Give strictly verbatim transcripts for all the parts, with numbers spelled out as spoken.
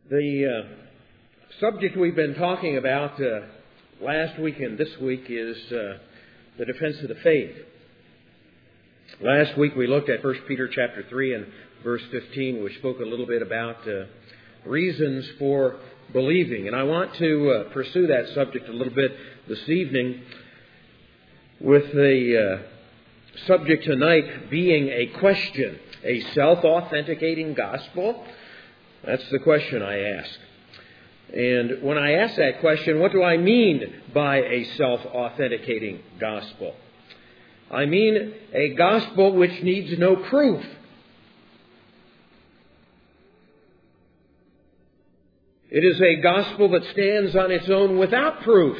The uh, subject we've been talking about uh, last week and this week is uh, the defense of the faith. Last week we looked at First Peter chapter three and verse fifteen, which spoke a little bit about uh, reasons for believing. And I want to uh, pursue that subject a little bit this evening with the uh, subject tonight being a question, a self-authenticating gospel. That's the question I ask. And when I ask that question, what do I mean by a self-authenticating gospel? I mean a gospel which needs no proof. It is a gospel that stands on its own without proof.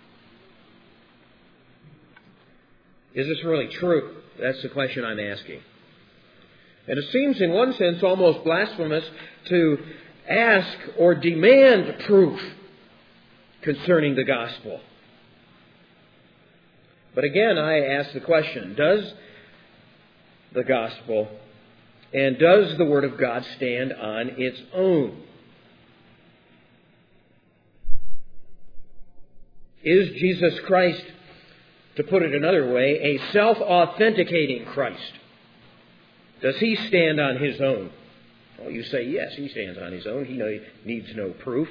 Is this really true? That's the question I'm asking. And it seems in one sense almost blasphemous to ask or demand proof concerning the gospel. But again, I ask the question, does the gospel and does the Word of God stand on its own? Is Jesus Christ, to put it another way, a self-authenticating Christ? Does He stand on His own? Well, you say, yes, He stands on His own. He needs no proof.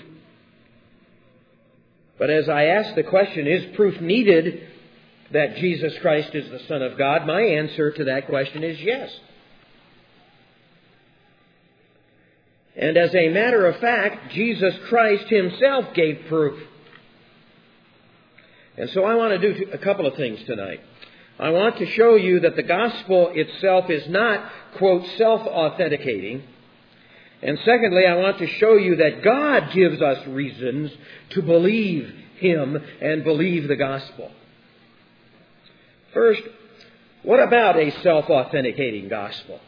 But as I ask the question, is proof needed that Jesus Christ is the Son of God? My answer to that question is yes. And as a matter of fact, Jesus Christ Himself gave proof. And so I want to do a couple of things tonight. I want to show you that the gospel itself is not, quote, self-authenticating. And secondly, I want to show you that God gives us reasons to believe Him and believe the gospel. First, what about a self-authenticating gospel?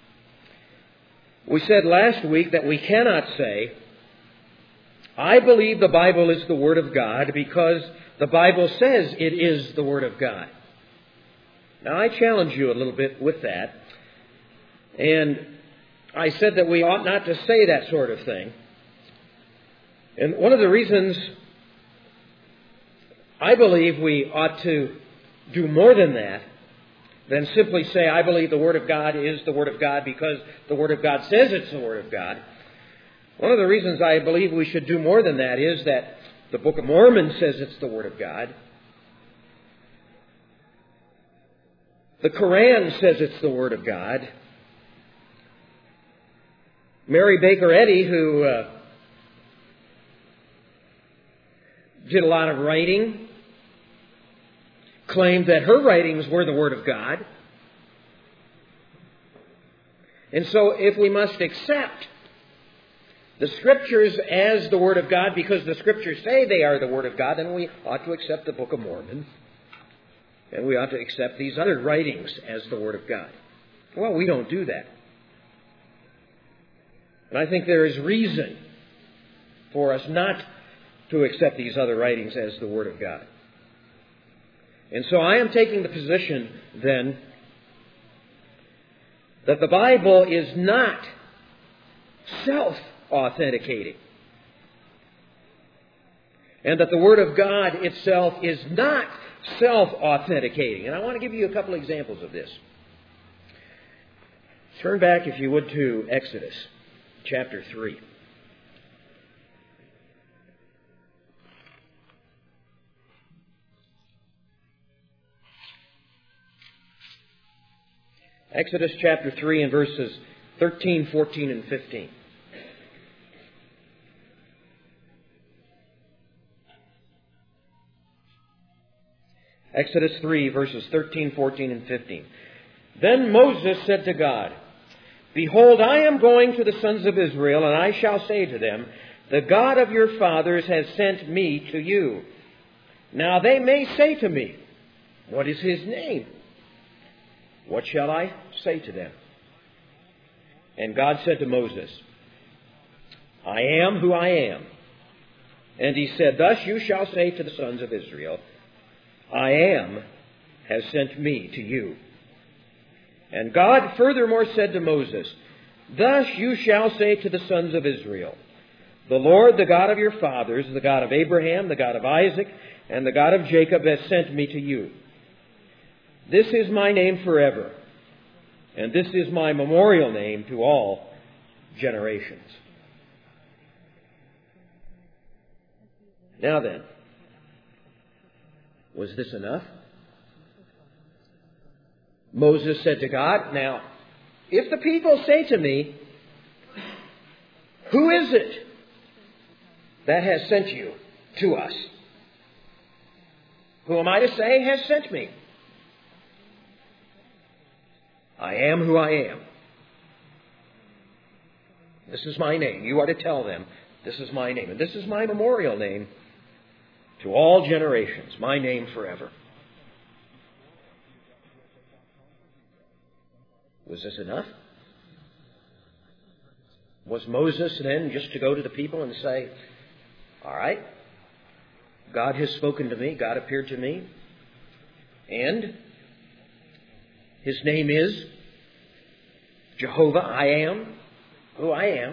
We said last week that we cannot say, I believe the Bible is the Word of God because the Bible says it is the Word of God. Now, I challenge you a little bit with that. And I said that we ought not to say that sort of thing. And one of the reasons I believe we ought to do more than that, than simply say, I believe the Word of God is the Word of God because the Word of God says it's the Word of God. One of the reasons I believe we should do more than that is that the Book of Mormon says it's the Word of God. The Koran says it's the Word of God. Mary Baker Eddy, who uh, did a lot of writing, claimed that her writings were the Word of God. And so if we must accept the Scriptures as the Word of God because the Scriptures say they are the Word of God, then we ought to accept the Book of Mormon. And we ought to accept these other writings as the Word of God. Well, we don't do that. And I think there is reason for us not to accept these other writings as the Word of God. And so I am taking the position, then, that the Bible is not self-authenticating. And that the Word of God itself is not self-authenticating. And I want to give you a couple examples of this. Turn back, if you would, to Exodus chapter three. Exodus chapter three and verses thirteen, fourteen, and fifteen. Exodus three, verses thirteen, fourteen, and fifteen. Then Moses said to God, Behold, I am going to the sons of Israel, and I shall say to them, The God of your fathers has sent me to you. Now they may say to me, What is His name? What shall I say to them? And God said to Moses, I am who I am. And He said, Thus you shall say to the sons of Israel, I am has sent me to you. And God furthermore said to Moses, Thus you shall say to the sons of Israel, The Lord, the God of your fathers, the God of Abraham, the God of Isaac, and the God of Jacob has sent me to you. This is my name forever, and this is my memorial name to all generations. Now then, was this enough? Moses said to God, now, if the people say to me, who is it that has sent you to us? Who am I to say has sent me? I am who I am. This is my name. You are to tell them, this is my name. And this is my memorial name to all generations, my name forever. Was this enough? Was Moses then just to go to the people and say, all right, God has spoken to me, God appeared to me, and His name is Jehovah, I am who I am.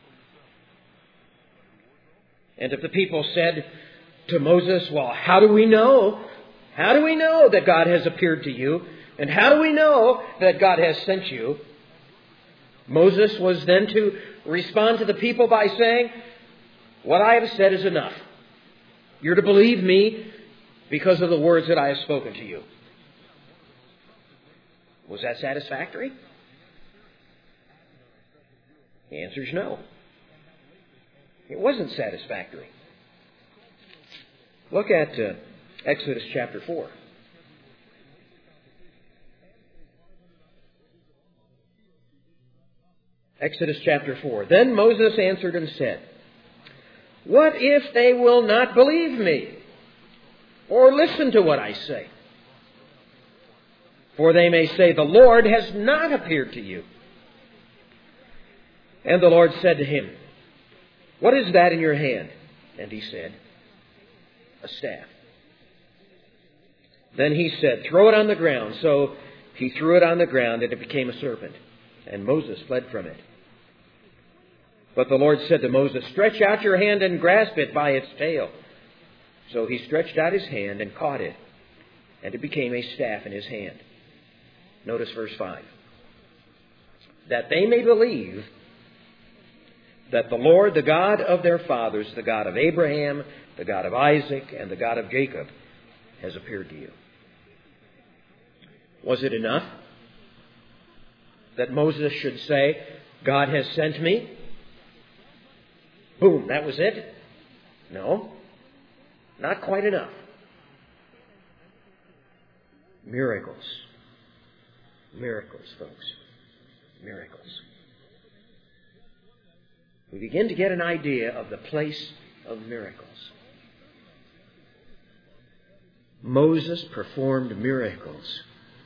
And if the people said to Moses, well, how do we know? How do we know that God has appeared to you? And how do we know that God has sent you? Moses was then to respond to the people by saying, what I have said is enough. You're to believe me because of the words that I have spoken to you. Was that satisfactory? The answer is no. It wasn't satisfactory. Look at uh, Exodus chapter four. Exodus chapter four. Then Moses answered and said, what if they will not believe me or listen to what I say? For they may say, the Lord has not appeared to you. And the Lord said to him, what is that in your hand? And he said, a staff. Then he said, throw it on the ground. So he threw it on the ground, and it became a serpent. And Moses fled from it. But the Lord said to Moses, stretch out your hand and grasp it by its tail. So he stretched out his hand and caught it, and it became a staff in his hand. Notice verse five. That they may believe that the Lord, the God of their fathers, the God of Abraham, the God of Isaac, and the God of Jacob, has appeared to you. Was it enough that Moses should say, God has sent me? Boom, that was it? No, not quite enough. Miracles. Miracles, folks. Miracles. We begin to get an idea of the place of miracles. Moses performed miracles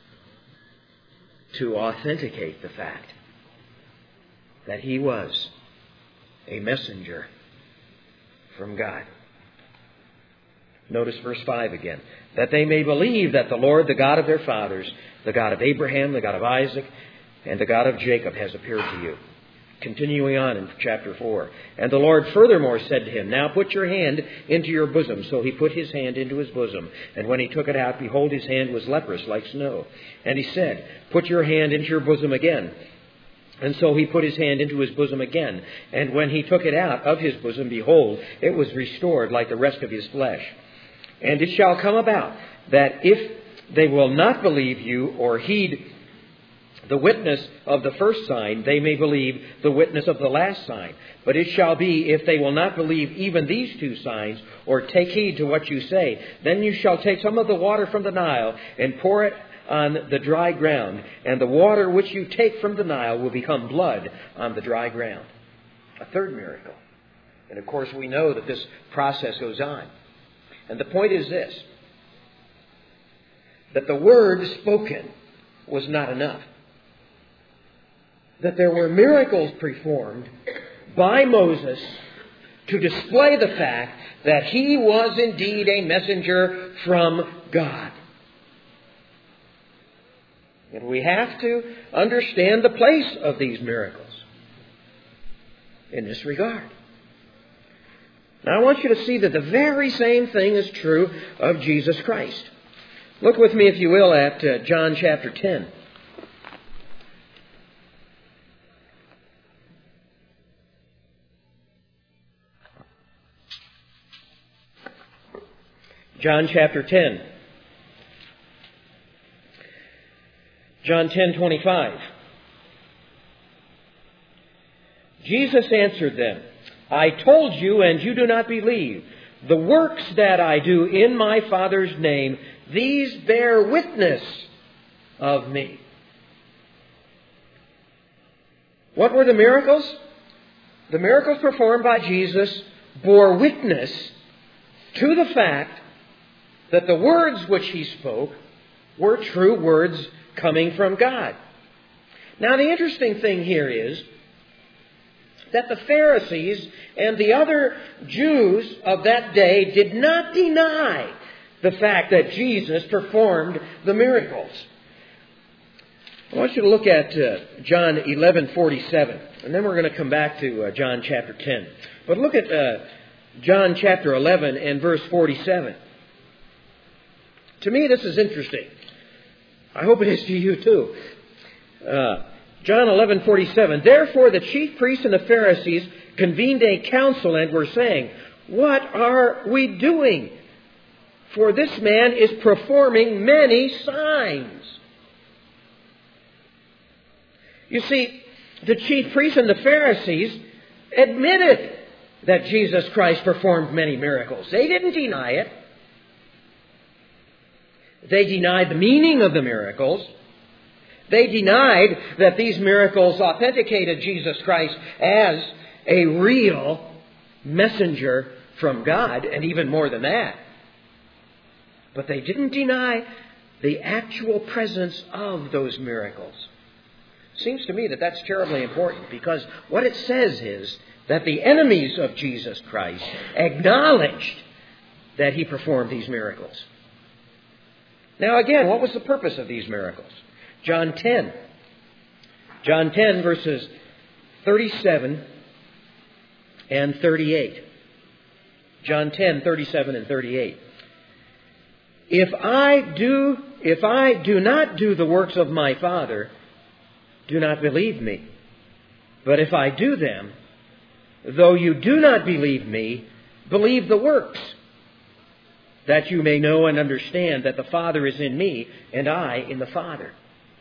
to authenticate the fact that he was a messenger from God. Notice verse five again. That they may believe that the Lord, the God of their fathers, the God of Abraham, the God of Isaac, and the God of Jacob has appeared to you. Continuing on in chapter four. And the Lord furthermore said to him, now put your hand into your bosom. So he put his hand into his bosom. And when he took it out, behold, his hand was leprous like snow. And he said, put your hand into your bosom again. And so he put his hand into his bosom again. And when he took it out of his bosom, behold, it was restored like the rest of his flesh. And it shall come about that if they will not believe you or heed the witness of the first sign, they may believe the witness of the last sign. But it shall be, if they will not believe even these two signs, or take heed to what you say, then you shall take some of the water from the Nile and pour it on the dry ground, and the water which you take from the Nile will become blood on the dry ground. A third miracle. And of course we know that this process goes on. And the point is this, that the word spoken was not enough. That there were miracles performed by Moses to display the fact that he was indeed a messenger from God. And we have to understand the place of these miracles in this regard. Now I want you to see that the very same thing is true of Jesus Christ. Look with me, if you will, at uh, John chapter ten. John chapter ten. John ten twenty-five. Jesus answered them, I told you, and you do not believe. The works that I do in my Father's name, these bear witness of me. What were the miracles? The miracles performed by Jesus bore witness to the fact that the words which He spoke were true words coming from God. Now, the interesting thing here is that the Pharisees and the other Jews of that day did not deny the fact that Jesus performed the miracles. I want you to look at uh, John eleven forty-seven, and then we're going to come back to uh, John chapter ten. But look at uh, John chapter eleven and verse forty-seven. To me, this is interesting. I hope it is to you too. Uh, John eleven forty-seven. Therefore the chief priests and the Pharisees convened a council and were saying, what are we doing? For this man is performing many signs. You see, the chief priests and the Pharisees admitted that Jesus Christ performed many miracles. They didn't deny it. They denied the meaning of the miracles. They denied that these miracles authenticated Jesus Christ as a real messenger from God, and even more than that. But they didn't deny the actual presence of those miracles. Seems to me that that's terribly important, because what it says is that the enemies of Jesus Christ acknowledged that He performed these miracles. Now again, what was the purpose of these miracles? John ten. John ten, verses thirty-seven and thirty-eight. John ten, thirty-seven and thirty-eight. If I do, if I do not do the works of my Father, do not believe me. But if I do them, though you do not believe me, believe the works, that you may know and understand that the Father is in me and I in the Father.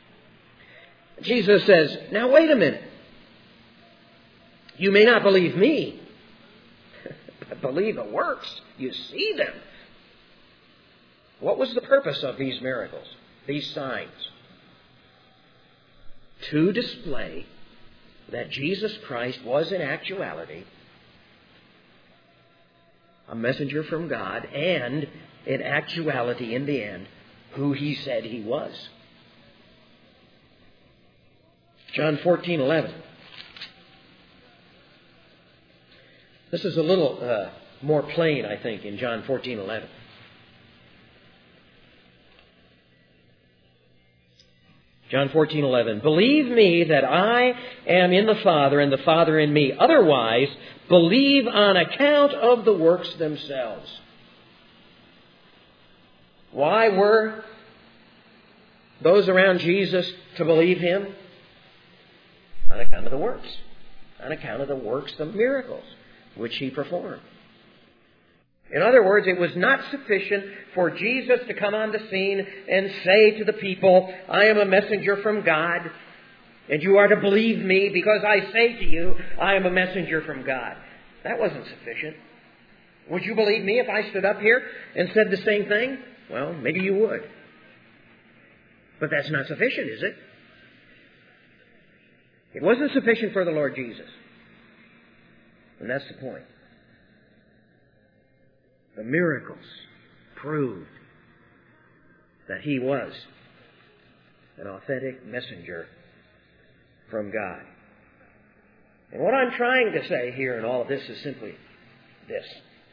Jesus says, now wait a minute. You may not believe me, but believe the works. You see them. What was the purpose of these miracles, these signs? To display that Jesus Christ was in actuality a messenger from God, and in actuality, in the end, who He said He was. John fourteen eleven. This is a little uh, more plain, I think, in John fourteen eleven. John fourteen eleven. Believe me that I am in the Father and the Father in me. Otherwise, believe on account of the works themselves. Why were those around Jesus to believe Him? On account of the works. On account of the works, the miracles, which He performed. In other words, it was not sufficient for Jesus to come on the scene and say to the people, I am a messenger from God, and you are to believe me because I say to you, I am a messenger from God. That wasn't sufficient. Would you believe me if I stood up here and said the same thing? Well, maybe you would. But that's not sufficient, is it? It wasn't sufficient for the Lord Jesus. And that's the point. The miracles proved that He was an authentic messenger from God. And what I'm trying to say here in all of this is simply this: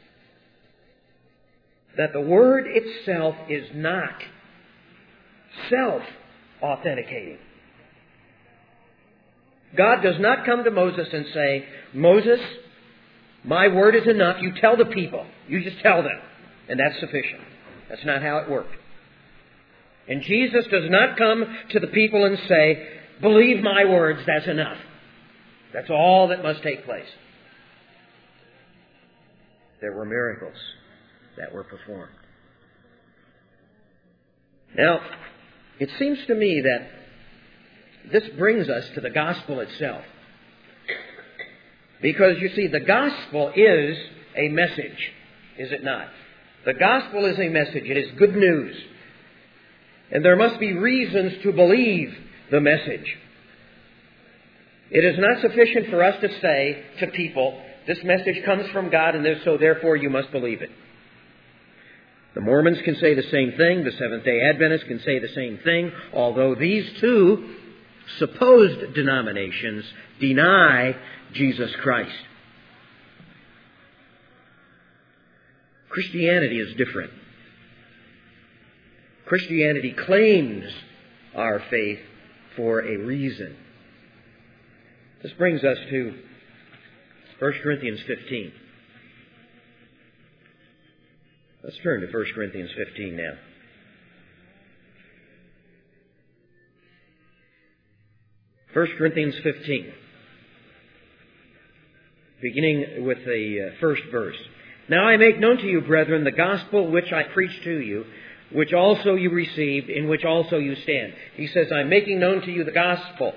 that the Word itself is not self-authenticating. God does not come to Moses and say, Moses, My word is enough. You tell the people. You just tell them. And that's sufficient. That's not how it worked. And Jesus does not come to the people and say, believe my words, that's enough. That's all that must take place. There were miracles that were performed. Now, it seems to me that this brings us to the gospel itself. Because, you see, the gospel is a message, is it not? The gospel is a message. It is good news. And there must be reasons to believe the message. It is not sufficient for us to say to people, this message comes from God and so therefore you must believe it. The Mormons can say the same thing. The Seventh-day Adventists can say the same thing. Although these two supposed denominations deny Jesus Christ. Christianity is different. Christianity claims our faith for a reason. This brings us to First Corinthians fifteen. Let's turn to First Corinthians fifteen now. First Corinthians fifteen. Beginning with the first verse. Now I make known to you, brethren, the gospel which I preached to you, which also you received, in which also you stand. He says, I'm making known to you the gospel.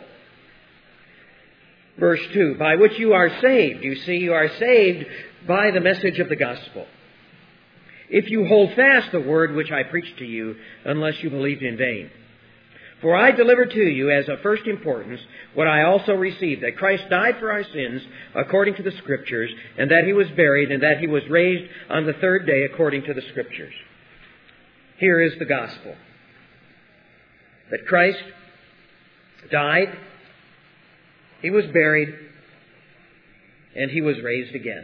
Verse two, by which you are saved. You see, you are saved by the message of the gospel. If you hold fast the word which I preached to you, unless you believed in vain. For I delivered to you as of first importance what I also received, that Christ died for our sins according to the Scriptures, and that He was buried, and that He was raised on the third day according to the Scriptures. Here is the gospel. That Christ died, He was buried, and He was raised again.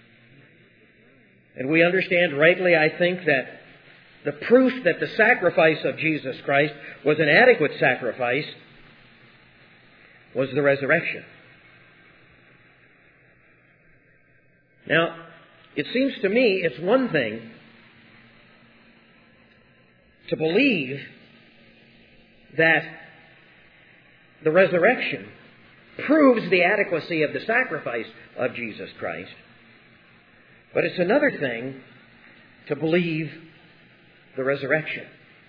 And we understand rightly, I think, that the proof that the sacrifice of Jesus Christ was an adequate sacrifice was the resurrection. Now, it seems to me it's one thing to believe that the resurrection proves the adequacy of the sacrifice of Jesus Christ. But it's another thing to believe the resurrection.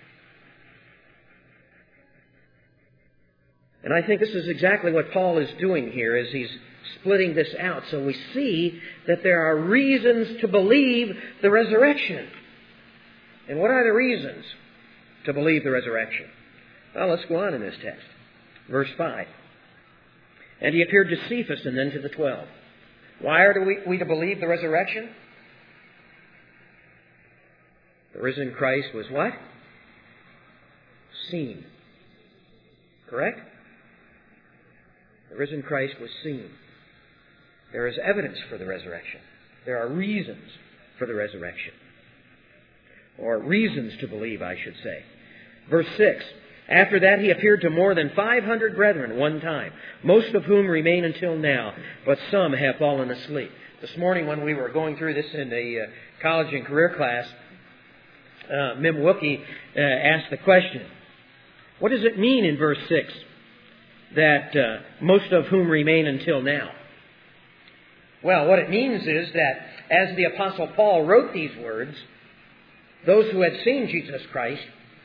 And I think this is exactly what Paul is doing here as he's splitting this out. So we see that there are reasons to believe the resurrection. And what are the reasons to believe the resurrection? Well, let's go on in this text. Verse five. And he appeared to Cephas and then to the twelve. Why are we, we to believe the resurrection? The risen Christ was what? Seen. Correct? The risen Christ was seen. There is evidence for the resurrection. There are reasons for the resurrection. Or reasons to believe, I should say. Verse six. After that he appeared to more than five hundred brethren one time, most of whom remain until now, but some have fallen asleep. This morning when we were going through this in the uh, college and career class, uh, Mim Wookie uh, asked the question, what does it mean in verse six that uh, most of whom remain until now? Well, what it means is that as the Apostle Paul wrote these words, those who had seen Jesus Christ,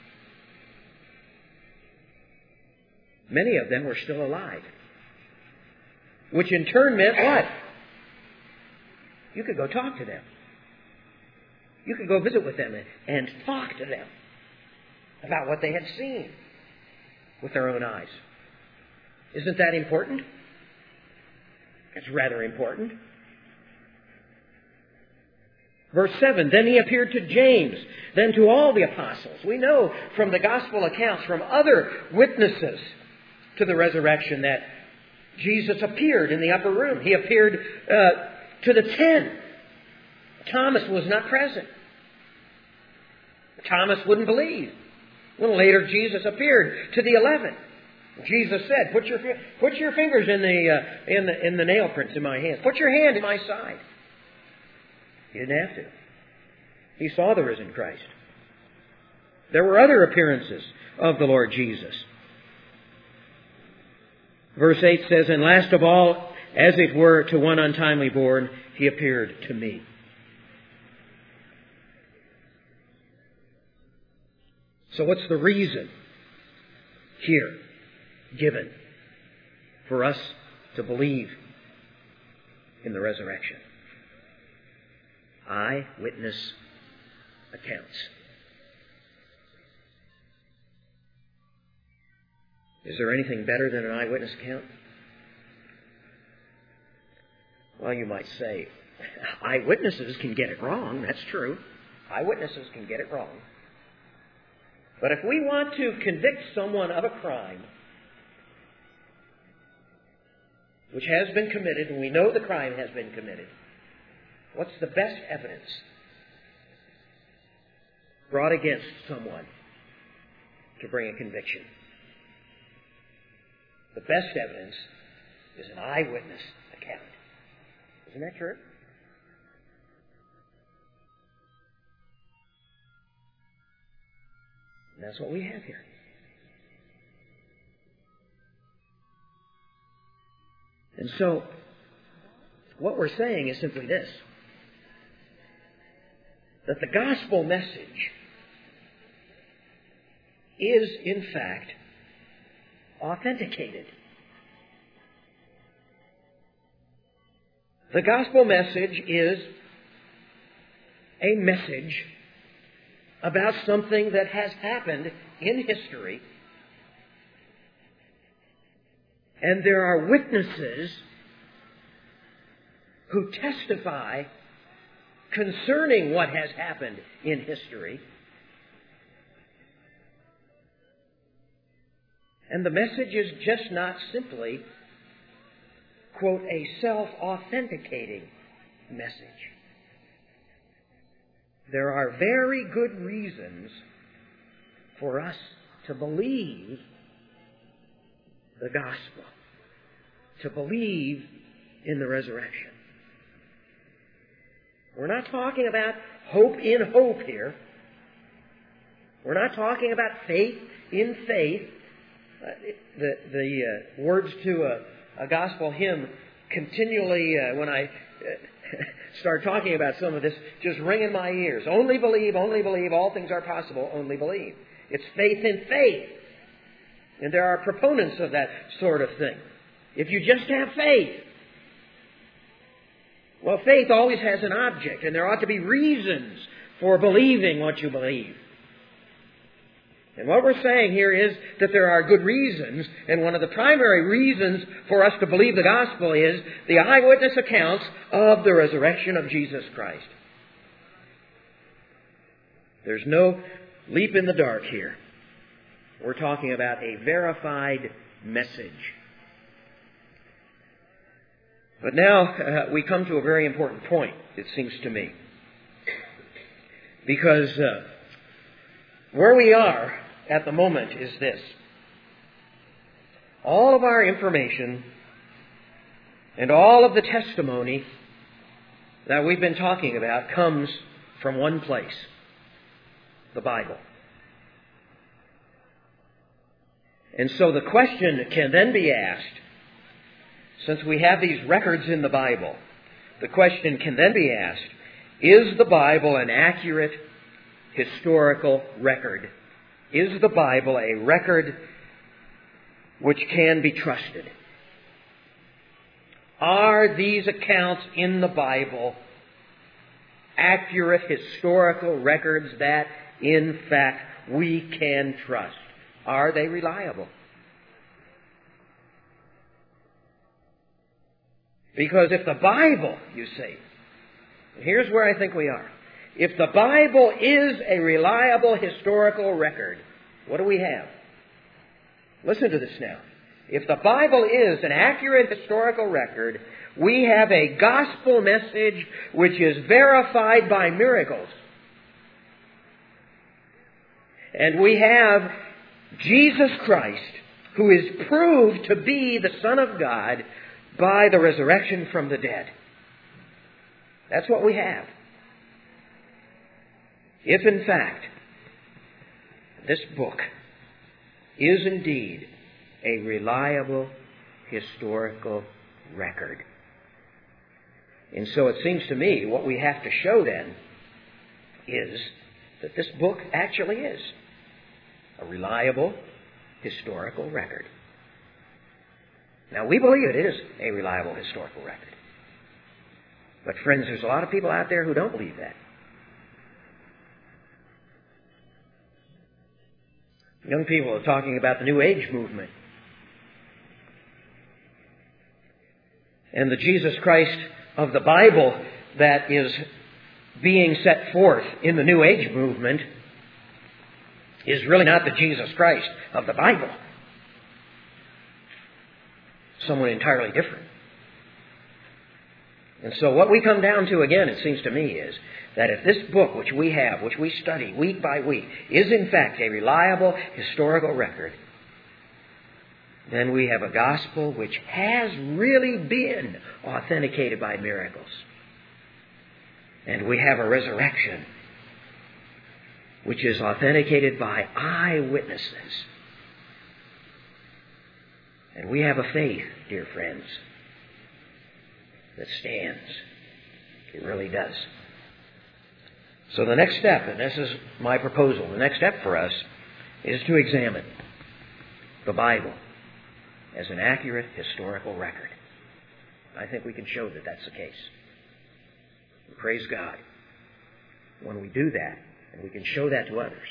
many of them were still alive. Which in turn meant what? You could go talk to them. You could go visit with them and talk to them about what they had seen with their own eyes. Isn't that important? It's rather important. Verse seven, then he appeared to James, then to all the apostles. We know from the gospel accounts, from other witnesses to the resurrection, that Jesus appeared in the upper room. He appeared uh, to the ten. Thomas was not present. Thomas wouldn't believe. A little later, Jesus appeared to the eleven. Jesus said, "Put your put your fingers in the uh, in the in the nail prints in my hands. Put your hand in my side." He didn't have to. He saw the risen Christ. There were other appearances of the Lord Jesus. Verse eight says, and last of all, as it were to one untimely born, He appeared to me. So what's the reason here given for us to believe in the resurrection? Eyewitness accounts. Is there anything better than an eyewitness account? Well, you might say, eyewitnesses can get it wrong. That's true. Eyewitnesses can get it wrong. But if we want to convict someone of a crime which has been committed, and we know the crime has been committed, what's the best evidence brought against someone to bring a conviction? The best evidence is an eyewitness account. Isn't that true? And that's what we have here. And so, what we're saying is simply this: that the gospel message is, in fact, authenticated. The gospel message is a message about something that has happened in history, and there are witnesses who testify concerning what has happened in history. And the message is just not simply, quote, a self-authenticating message. There are very good reasons for us to believe the gospel, to believe in the resurrection. We're not talking about hope in hope here. We're not talking about faith in faith. Uh, the the uh, words to a, a gospel hymn continually, uh, when I uh, start talking about some of this, just ring in my ears. Only believe, only believe, all things are possible, only believe. It's faith in faith. And there are proponents of that sort of thing. If you just have faith. Well, faith always has an object, and there ought to be reasons for believing what you believe. And what we're saying here is that there are good reasons, and one of the primary reasons for us to believe the gospel is the eyewitness accounts of the resurrection of Jesus Christ. There's no leap in the dark here. We're talking about a verified message. But now uh, we come to a very important point, it seems to me. Because uh, where we are at the moment is this: all of our information and all of the testimony that we've been talking about comes from one place, the Bible. And so the question can then be asked, since we have these records in the Bible, the question can then be asked, is the Bible an accurate historical record? Is the Bible a record which can be trusted? Are these accounts in the Bible accurate historical records that, in fact, we can trust? Are they reliable? Because if the Bible, you see, here's where I think we are. If the Bible is a reliable historical record, what do we have? Listen to this now. If the Bible is an accurate historical record, we have a gospel message which is verified by miracles. And we have Jesus Christ, who is proved to be the Son of God by the resurrection from the dead. That's what we have. if in fact this book is indeed a reliable historical record. And so it seems to me what we have to show then is that this book actually is a reliable historical record. Now, we believe it is a reliable historical record. But friends, there's a lot of people out there who don't believe that. Young people are talking about the New Age movement. And the Jesus Christ of the Bible that is being set forth in the New Age movement is really not the Jesus Christ of the Bible. Someone entirely different. And so what we come down to again, it seems to me, is that if this book which we have, which we study week by week, is in fact a reliable historical record, then we have a gospel which has really been authenticated by miracles. And we have a resurrection which is authenticated by eyewitnesses. And we have a faith, dear friends, that stands. It really does. So the next step, and this is my proposal, the next step for us is to examine the Bible as an accurate historical record. I think we can show that that's the case. And praise God. When we do that, and we can show that to others,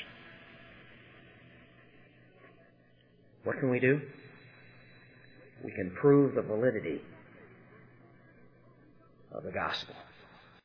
what can we do? We can prove the validity of the gospel.